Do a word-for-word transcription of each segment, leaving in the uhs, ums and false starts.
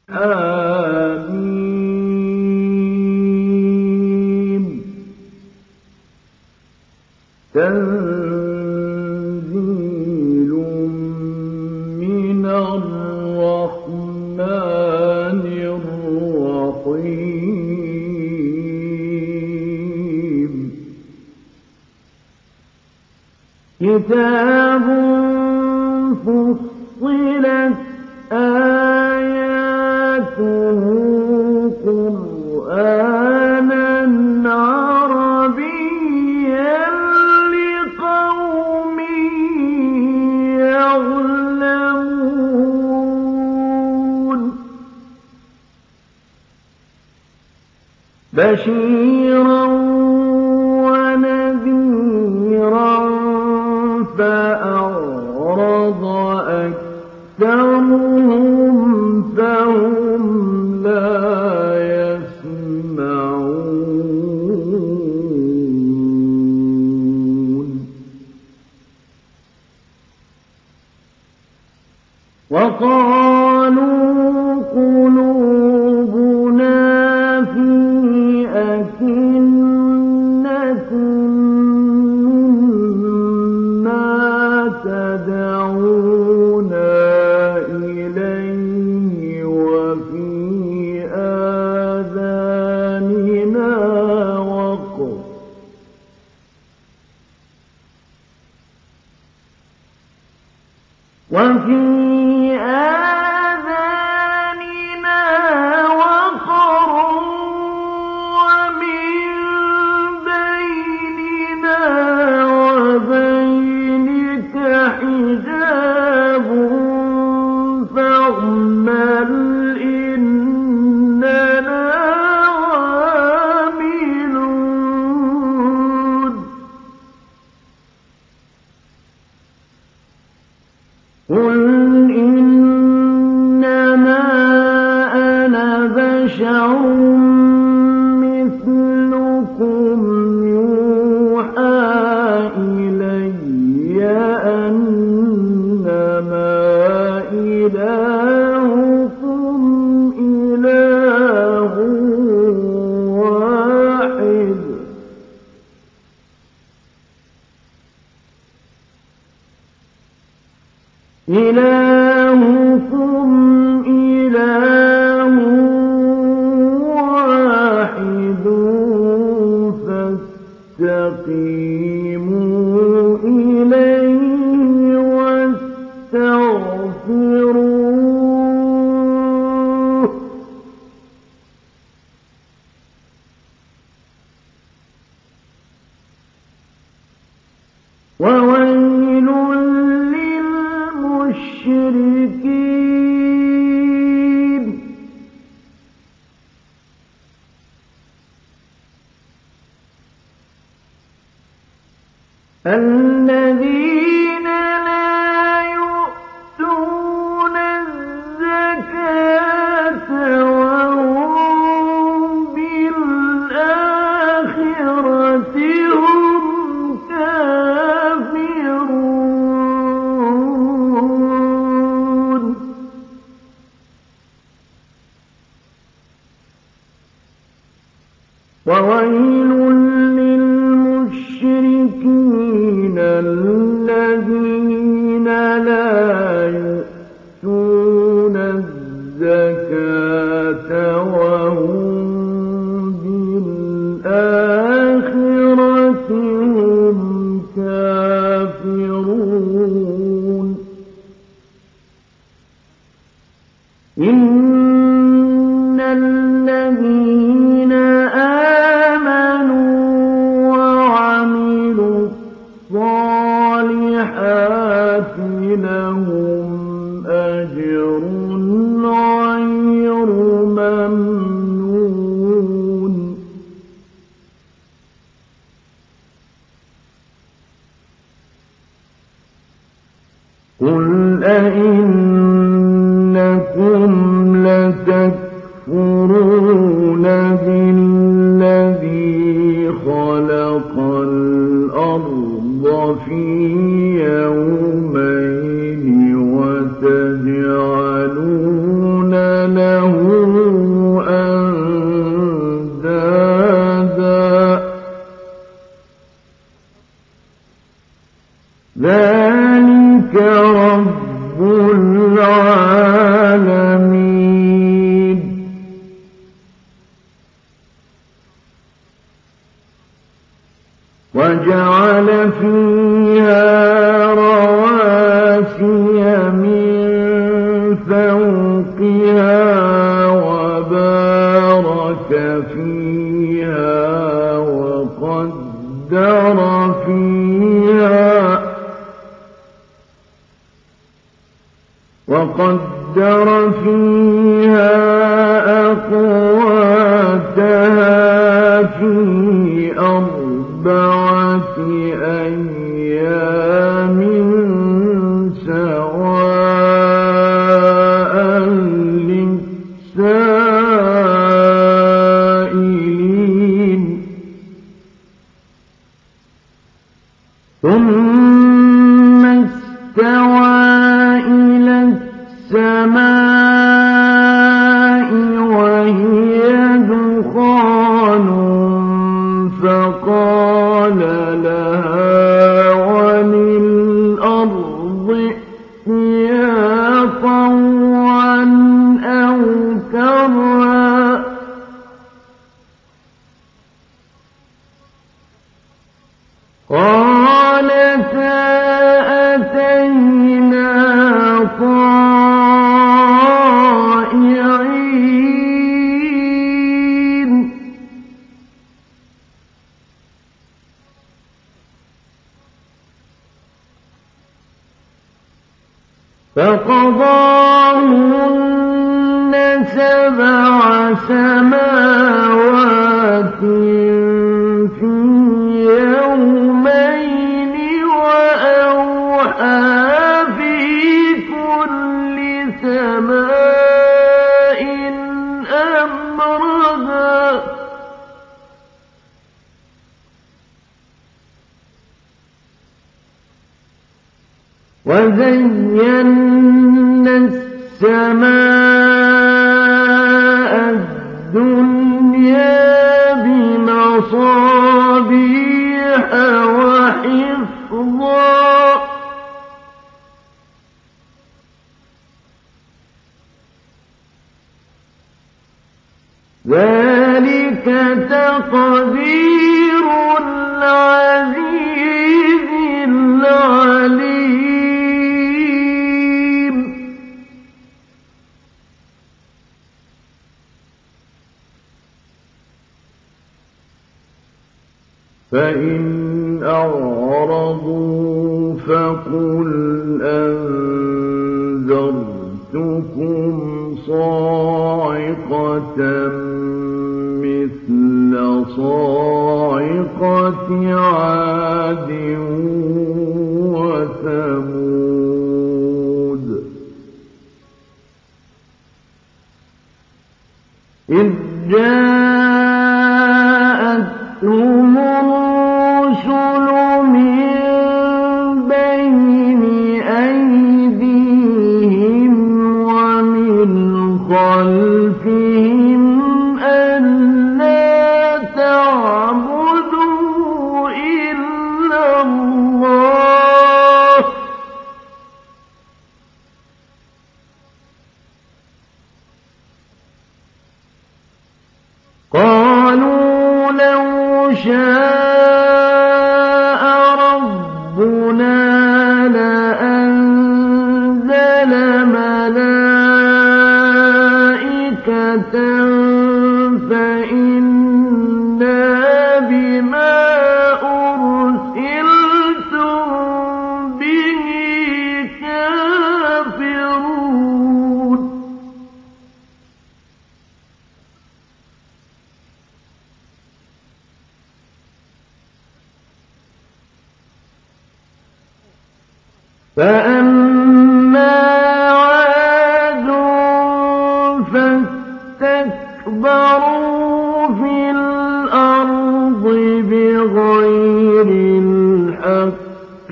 حميم تنزيل من الرحمن الرحيم كتاب فصلت آياته قرآنا عربيا لقوم يعلمون بشيرا ونذيرا فأعرض أكثرهم فهم لا يسمعون وقالوا قلوبنا في أكنة مما تدعونا إليه وفي آذاننا وقر وفي آذاننا وقر ومن بيننا وبينك حجاب فاعمل إننا عاملون قل إنما أنا بشر مثلكم يوحى إلي أنما إلهكم إله واحد إلهكم إله واحد فاستقيموا إليه واستغفروه وويل للمشركين الذين لا يؤتون الزكاة وهم بالآخرة هم كافرون وويل للمشركين الذين لا يؤتون الزكاة وهم بالآخرة هم كافرون إن الذين آمنوا وعملوا الصالحات لهم أجر غير ممنون قل أئنكم لتكفرون بالذي خلق الأرض في يومين وتجعلون له فيها وبارك فيها وقدر فيها وقدر فيها أقواتها في أربعة أيام سواء للسائلين ثم استوى إلى السماء وهي دخان فقال لها وللأرض ائتيا طوعا أو كرها قالتا أتينا طائعين فقضاهن سبع سماوات في يومين وأوحى في كل سماء أمرها وزينا السماء الدنيا بمصابيح وحفظا ذلك تقدير العزيز العليم فإن أعرضوا فقل أنذرتكم صاعقة مثل صاعقة عاد وثمود إذ جاءتهم الرسل من بين أيديهم ومن خلفهم ألا تعبدوا إلا الله قالوا لو شاء ربنا لأنزل ملائكة فإنا بما أرسلتم به كافرون فأما عاد فاستكبروا في الأرض بغير الحق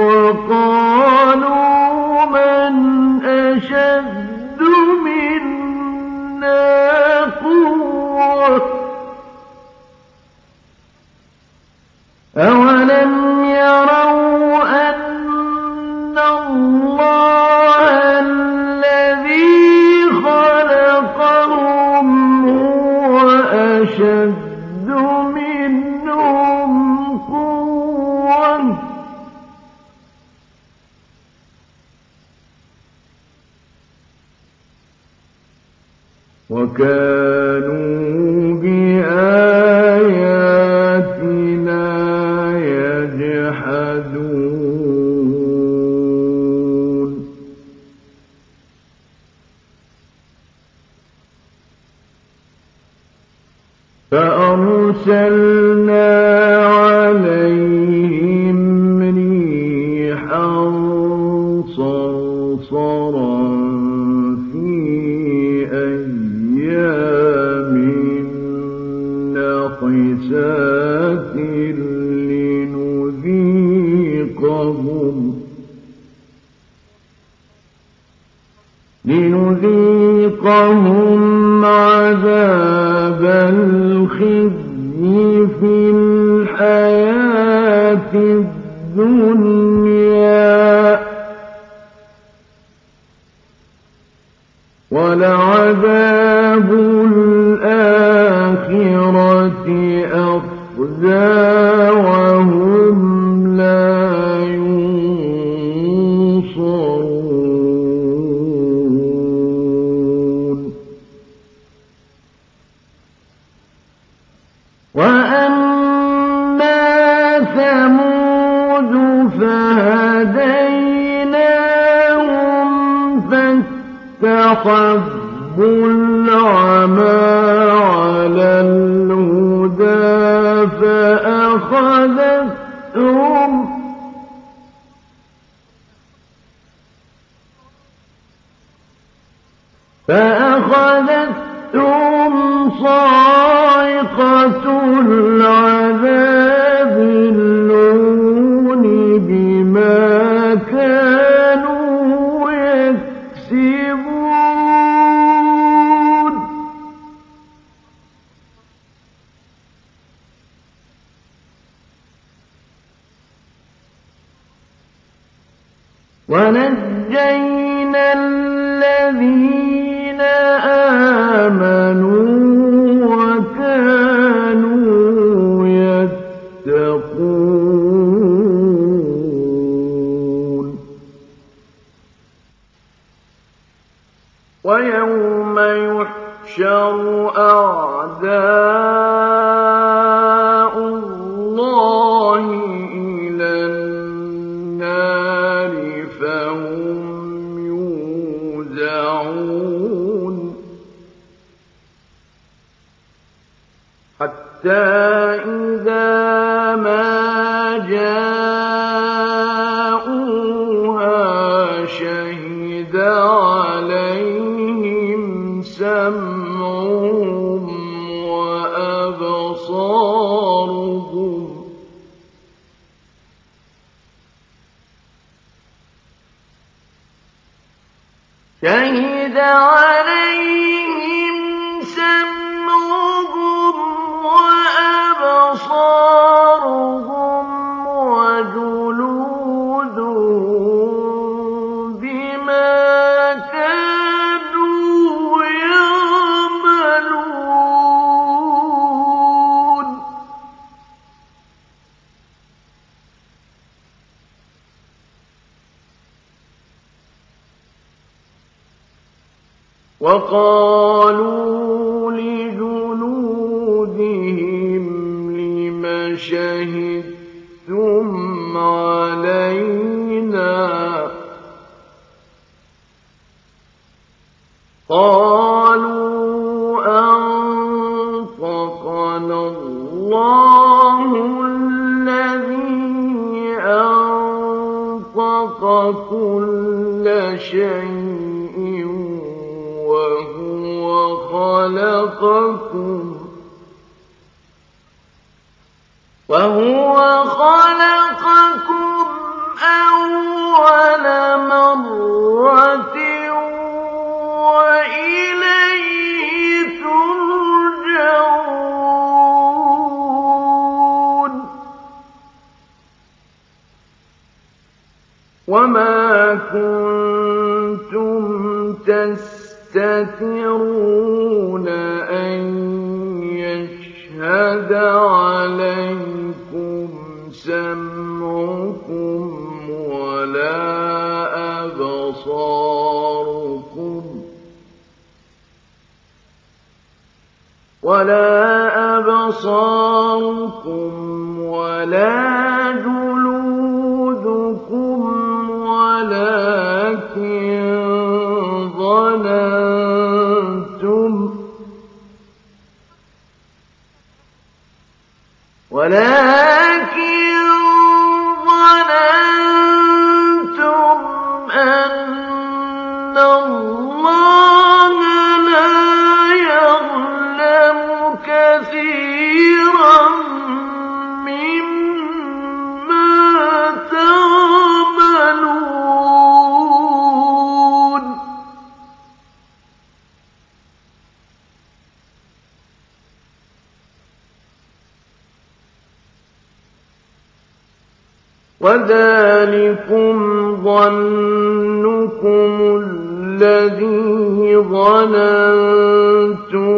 وقالوا من أشد منا قوة أولم يروا أن الله الذي خلقهم هو أشد منهم قوة وكانوا بآياتنا يجحدون فأرسلنا عليهم ريحا صرصرا في أيام نحسات لنذيقهم لنذيقهم عذاب الخزي في الحياة الدنيا ولعذاب الآخرة أخزى وهم لا ينصرون وأما ثمود فهديناهم فاستحبوا العمى على الهدى فأخذتهم فأخذتهم صاعقة العذاب الهون بما كانوا يكسبون ونجينا الذين آمنوا وكانوا يتقون ويوم يحشر أعداء الله إلى النار فهم يوزعون حتى إذا ما جاءوها شهد عليهم سمعهم وأبصارهم شهد عليهم سمعهم وأبصارهم وجلودهم بما كانوا يعملون وقالوا لجلودهم لم شهدتم علينا قالوا أنطقنا الله الذي أنطق كل شيء وهو خلقكم وهو خلقكم أول مرة وإليه ترجعون وما كنتم تستترون أن يشهد عليكم سمعكم ولا أبصاركم ولا أبصاركم ولا جلودكم ولكن ظننتم ولكن ظننتم أن الله لا يعلم كثيرا مما تعملون. وذلكم ظنكم الذي ظننتم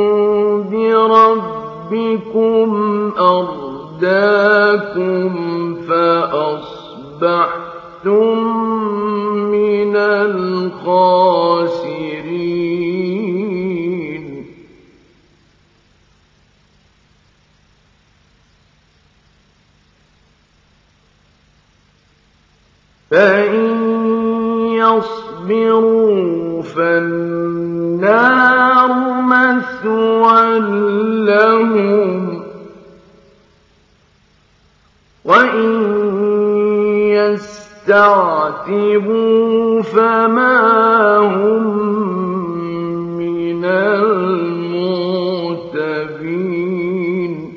بربكم أرداكم فأصبحتم من الخاسرين. فإن يصبروا فالنار مثوى لهم وإن يستعتبوا فما هم من المعتبين.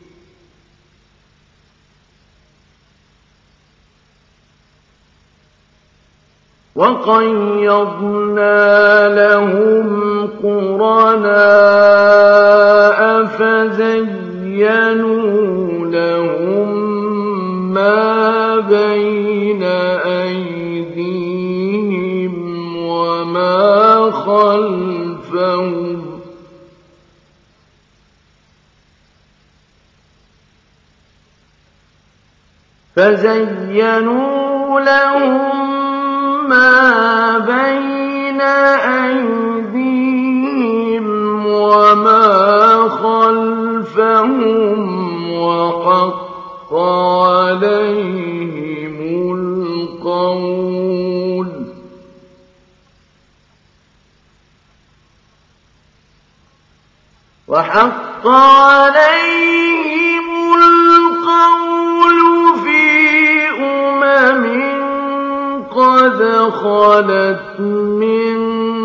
وقيضنا لهم قرناء فزينوا لهم ما بين أيديهم وما خلفهم فزينوا لهم ما بين أيديهم وما خلفهم وحق عليهم القول وحق عليهم القول في أمم قد خلت من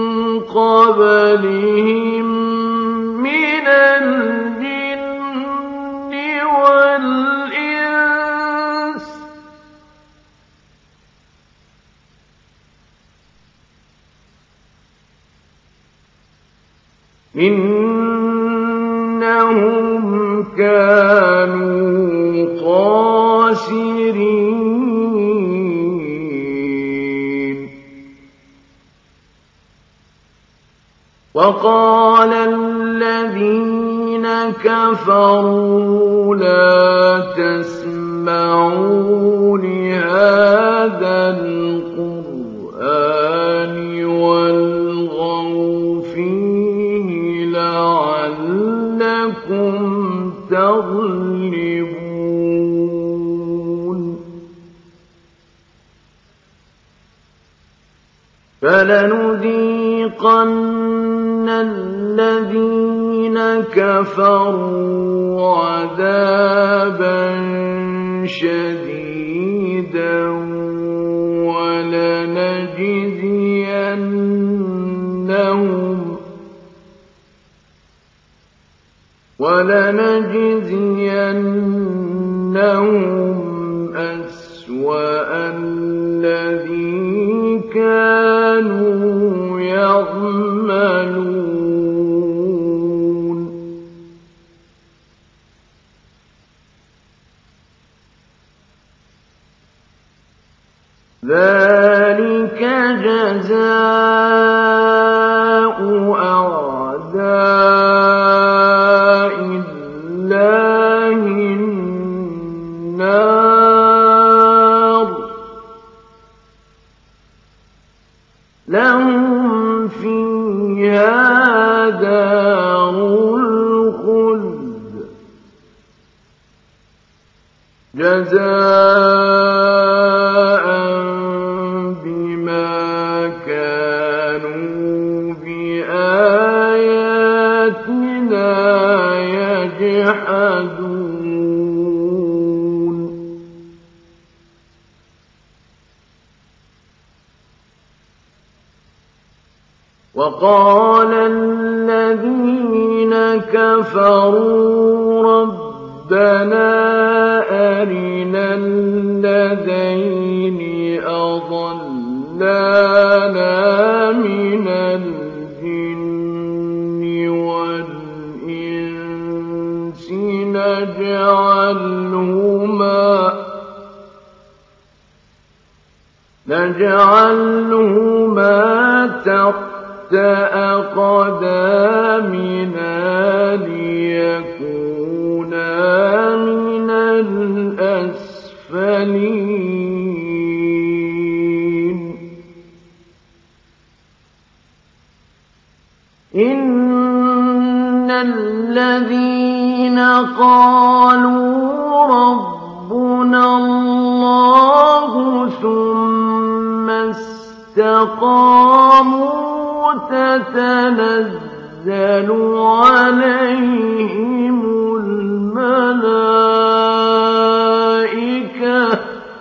قبلهم من الجن والإنس إنهم كانوا خاسرين. وقال الذين كفروا لا تسمعوا لهذا القرآن والغوا فيه لعلكم تغلبون. فلنذيقن الذين كفروا عذابا شديدا ولنجزينهم ولنجزينهم أسوأ الذي كانوا يعملون. ذلك جزاء أعداء الله النار لهم فيها دار جزاء بما كانوا بآياتنا يجحدون وقال الذين كفروا ربنا أرنا الذين أضلانا من الجن والإنس نجعلهما نجعلهما تحت أقدامنا ليكونا من الأسفلين إن الذين قالوا ربنا الله ثم استقاموا تتنزل عليهم الملائكة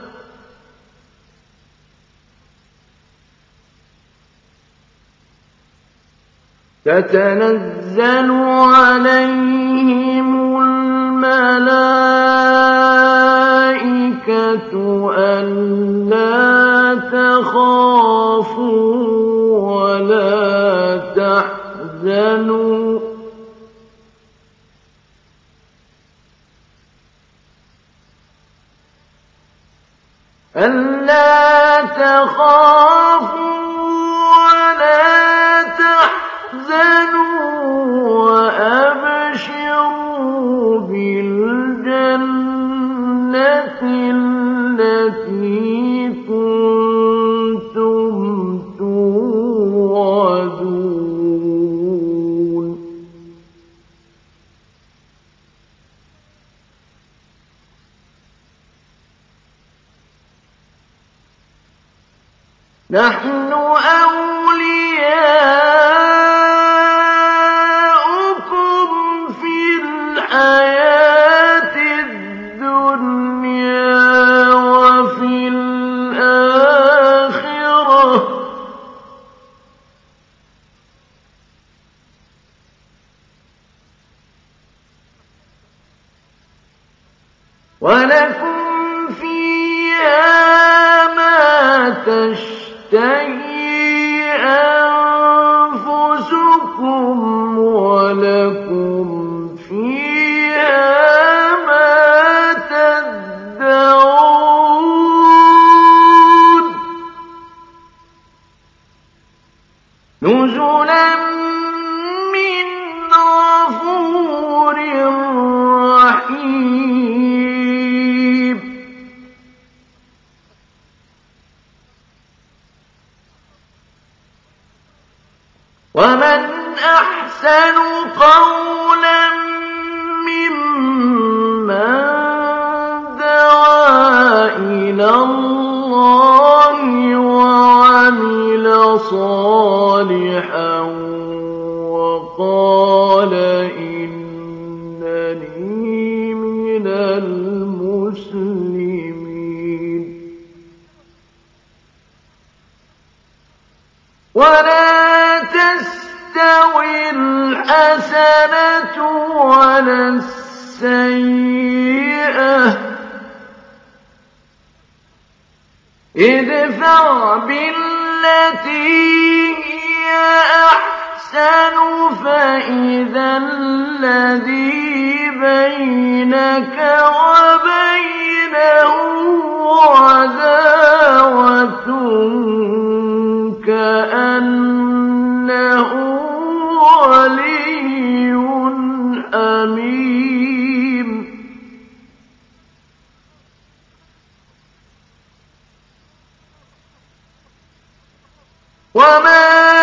تتنزل عليهم الملائكة ألا تخافوا ولا تحزنوا ألا تخافوا ولا تحزنوا وأبشروا بالجنة التي كنتم توعدون نحن أولياؤكم في الحياة الدنيا وفي الآخرة ولكم فيها ما تشتهي أنفسكم ولكم فيها ما تدعون نزلا من غفور رحيم ومن أحسن قولا ممن دعا إلى الله وعمل صالحا وقال إنني من المسلمين ولا تستوي الحسنة ولا السيئة ادفع بالتي هي أحسن فإذا الذي بينك وبينه عداوة كأنه ولي حميم وما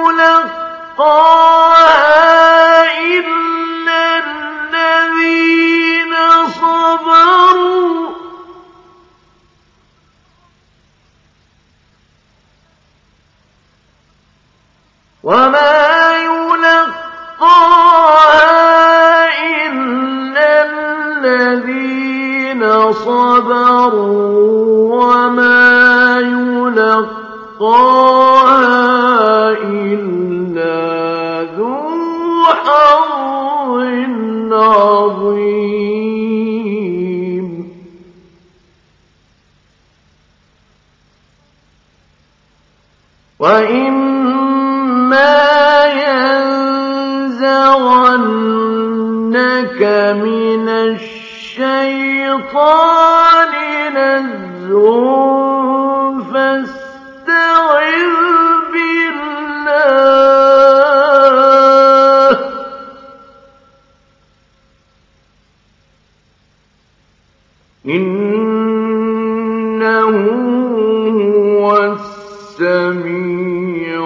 يلقاها إلا الذين صبروا حظٍ عظيم وإما ينزغنك من الشيطان نزغ فاستعذ بالله إنه هو السميع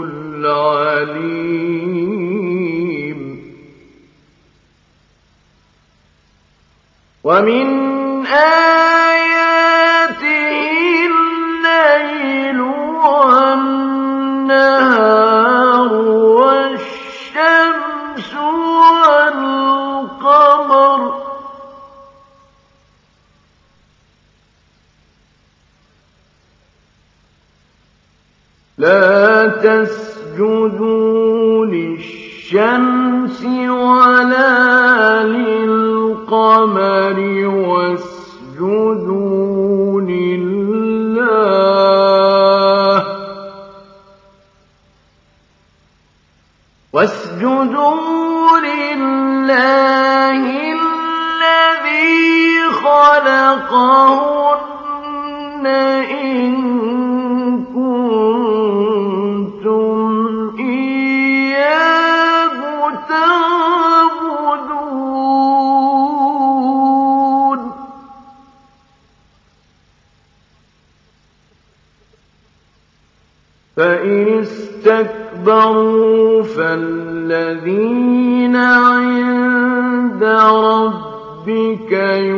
العليم ومن آياته الليل والنهار والشمس والقمر لا تسجدوا للشمس ولا للقمر واسجدوا لله واسجدوا لله الذي خلقهن إن كنتم إياه تعبدون فإن استكبروا فالذين عند ربك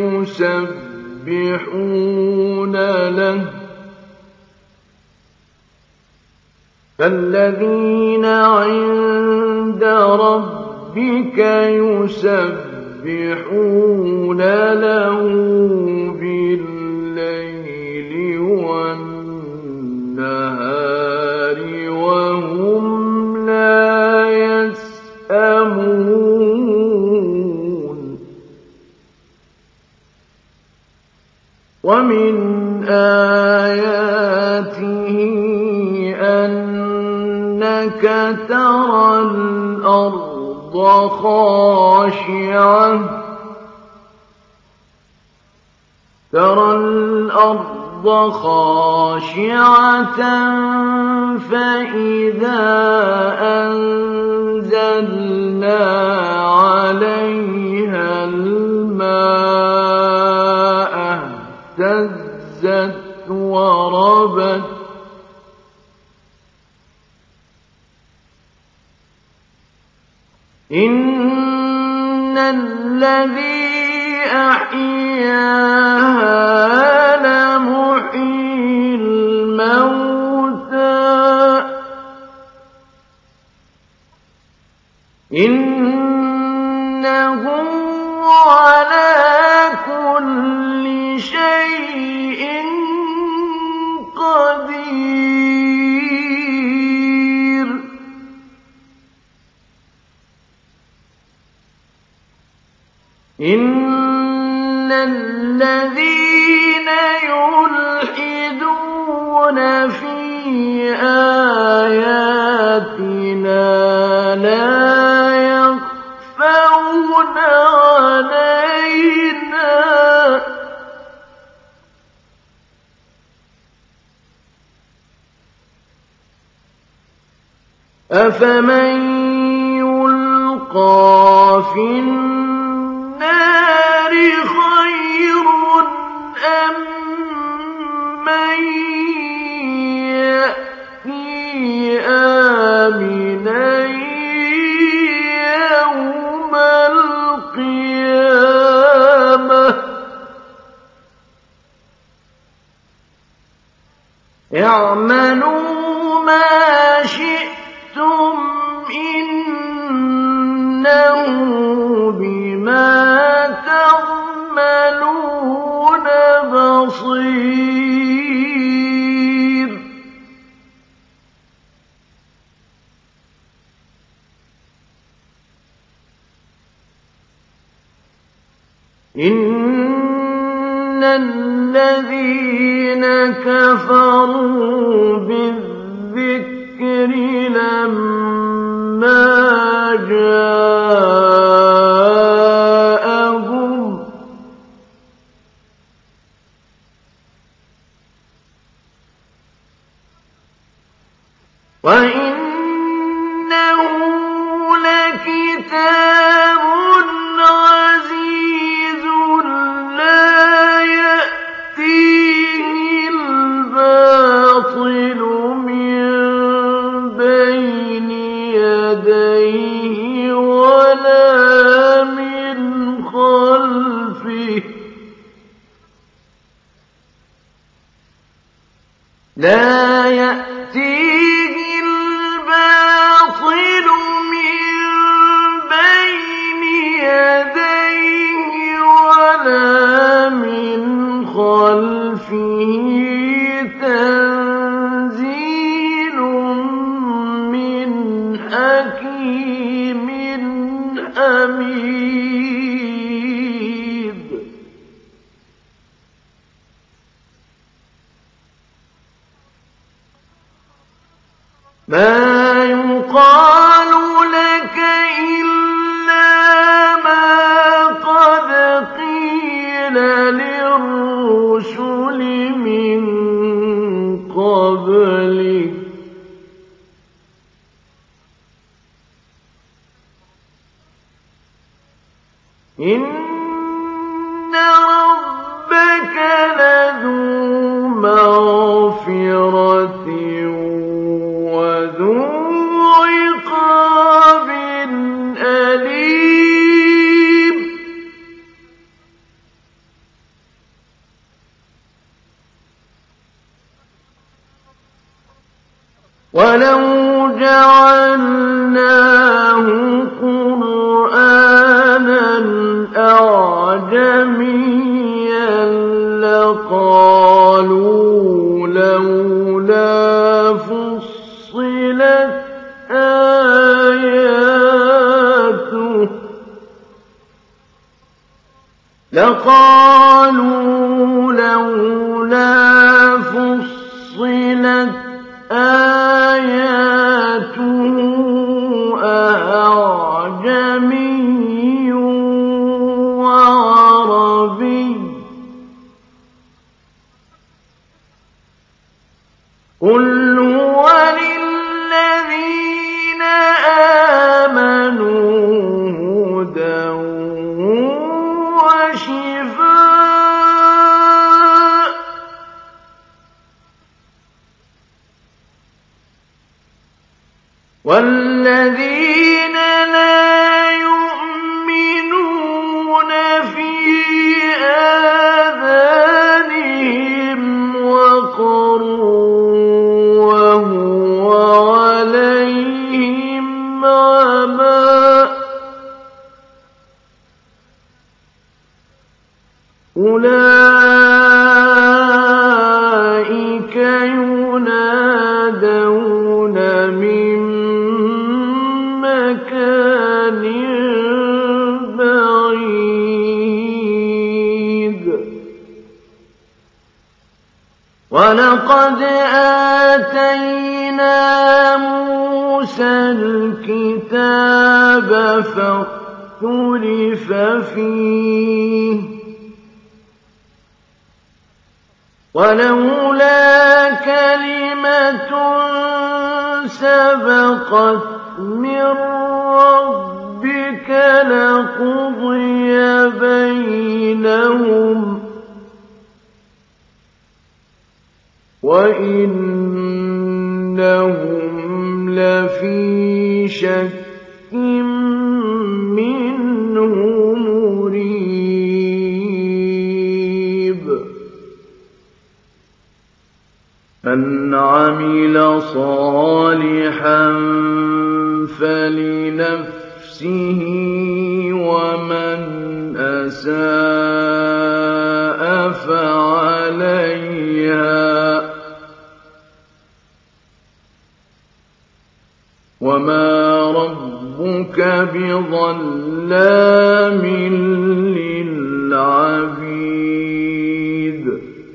يسبحون له فالذين عند ربك يسبحون له بالليل والنهار وهم لا يسأمون ومن آياته أنك ترى الأرض خاشعة ترى الأرض خاشعة فإذا أنزلنا عليها الماء اهتزت وربت إن الذي أحياها لمحيي الموتى إنه على كل شيء قدير إن الذين يلحدون في آياتنا لا يخفون علينا أفمن يلقى في النار خير أم من يأتي آمنا يوم القيامة اعملوا ما شئتم إنه بما تعملون بصير إن الذين كفروا بالذكر لما جاءهم وإنه لكتاب عزيز لا يأتيه الباطل من بين يديه ولا من خلفه لا يأتيه الباطل من بين يديه ولا من خلفه تنزيل من حكيم حميد ما يقال لك إلا ما قد قيل للرسل من قبلك إن ربك لذو مغفرة وذو عقاب أليم ولو جعلناه قرآنا أعجميا لقالوا لولا فصلت آياته لقالوا لولا فصلت آياته أعجمي وعربي قل هو للذين آمنوا هدى وشفاء والذين لا يؤمنون في آذانهم وقر وهو عليهم عمى أولئك ينادون من مكان بعيد ولقد آتينا موسى الكتاب فاختلف فيه ولولا كلمة سبقت من ربك لقضي بينهم وإنهم لفي شك منه مريب من عمل صالحا فلنفسه ومن أساء فعليها وما ربك بظلام للعبيد العبيد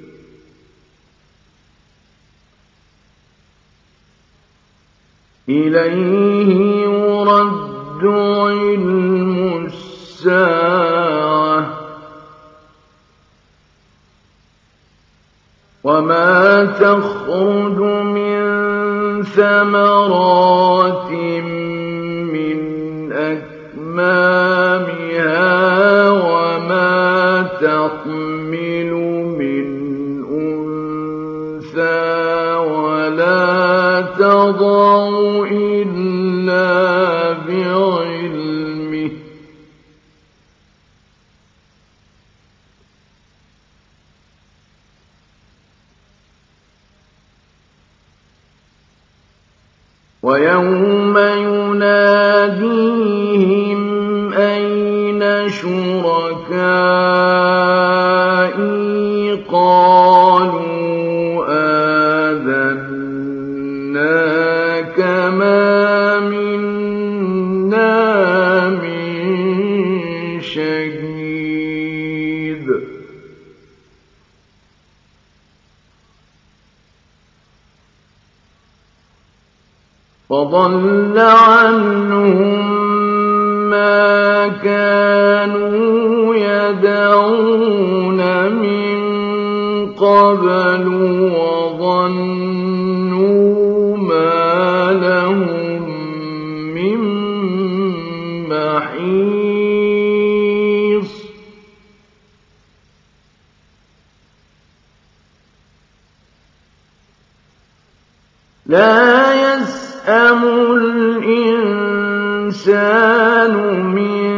إليه يرد علم الساعة وما تخرج من ثمرات من أكمامها وما تحمل من أنثى ولا تضع إلا بعلمه ويوم يناديهم أين شركائي قالوا آذناك ما منا من شهيد فضل عنهم ما كانوا يدعون من قبل وظنوا ما لهم من محيص لا يسأم الإنسان من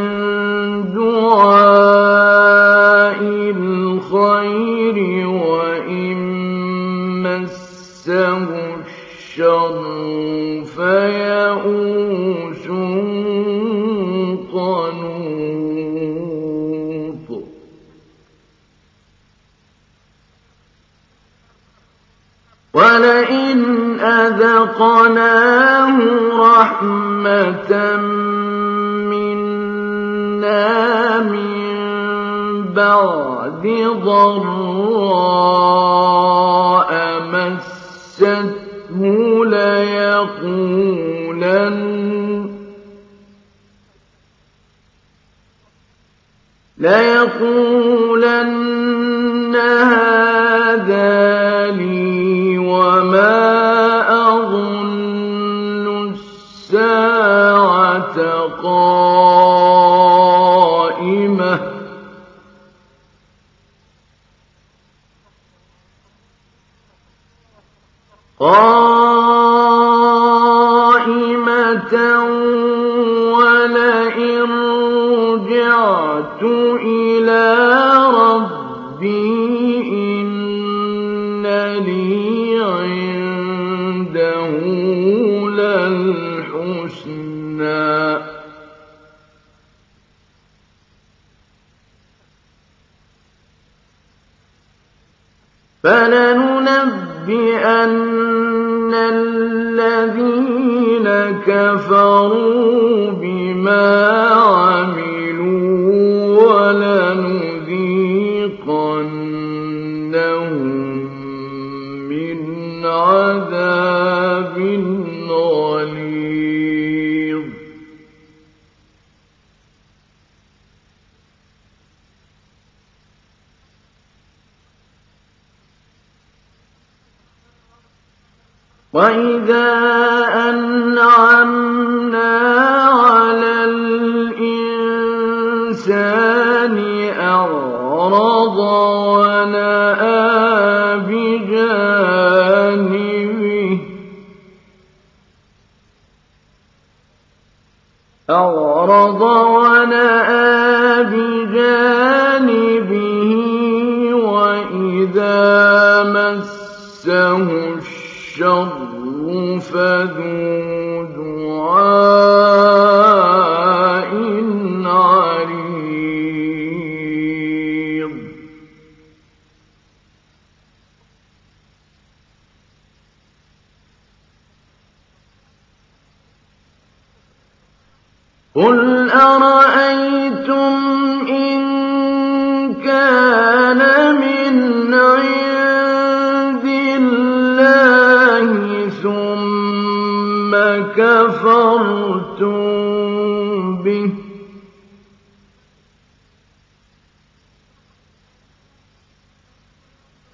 دعاء الخير وإن مسه الشر فيئوس قنوط ولئن أذقناه رحمة منا من بعد ضراء مسته ليقولن ليقولن هذا لي وما أظن الساعة قائمة قائمة ولئن رجعت إلى ربي إن لي عنده للحسنى فلننبئن الذين كفروا بما عملوا ولنذيقنهم من عذاب غليظ وإذا أنعمنا على الإنسان أعرض ونأى بجانبه أعرض ونأى بجانبه وإذا مسه الشر فذو دعاء عريض قل أرأيتم إن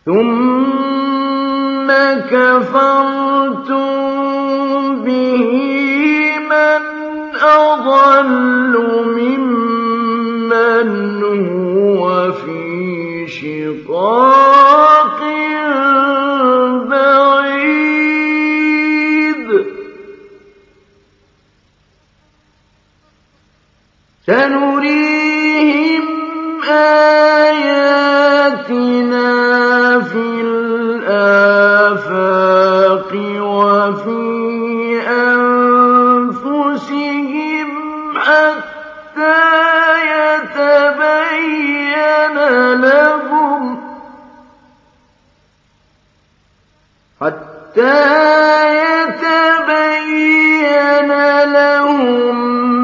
ثم كفرتم به من أضل ممن هو في شقاق بعيد سنريهم آياتنا في الآفاق وفي أنفسهم حتى يتبين لهم حتى يتبين لهم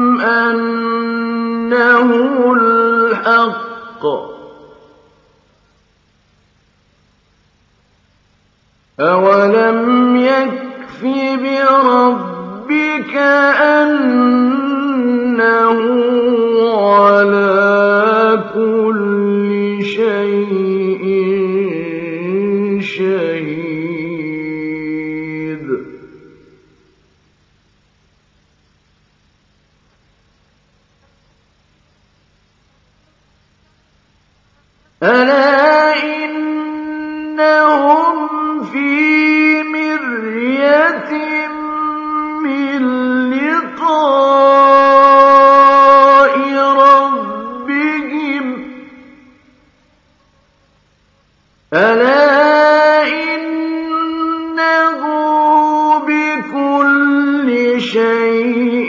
أنه الحق أولم يكف بربك أنه على كل شيء شهيد ألا إنهم في مرية من لقاء ربهم ألا إنه بكل شيء